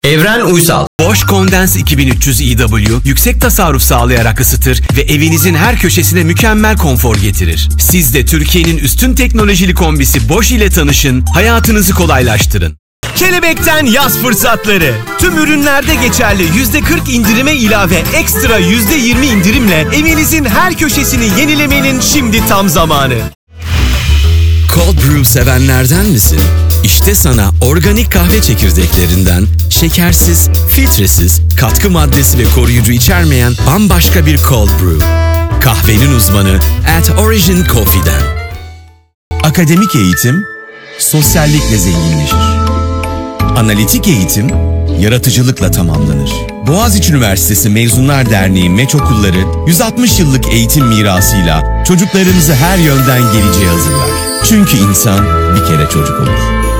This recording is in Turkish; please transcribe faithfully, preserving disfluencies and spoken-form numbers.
Evren Uysal. Bosch Condense iki bin üç yüz E W yüksek tasarruf sağlayarak ısıtır ve evinizin her köşesine mükemmel konfor getirir. Siz de Türkiye'nin üstün teknolojili kombisi Bosch ile tanışın, hayatınızı kolaylaştırın. Kelebekten yaz fırsatları. Tüm ürünlerde geçerli yüzde kırk indirime ilave ekstra yüzde yirmi indirimle evinizin her köşesini yenilemenin şimdi tam zamanı. Cold Brew sevenlerden misin? İşte sana organik kahve çekirdeklerinden şekersiz, filtresiz, katkı maddesi ve koruyucu içermeyen bambaşka bir Cold Brew. Kahvenin uzmanı At Origin Coffee'den. Akademik eğitim, sosyallikle zenginleşir. Analitik eğitim, yaratıcılıkla tamamlanır. Boğaziçi Üniversitesi Mezunlar Derneği M E Ç okulları yüz altmış yıllık eğitim mirasıyla çocuklarınızı her yönden geleceğe hazırlar. Çünkü insan bir kere çocuk olur.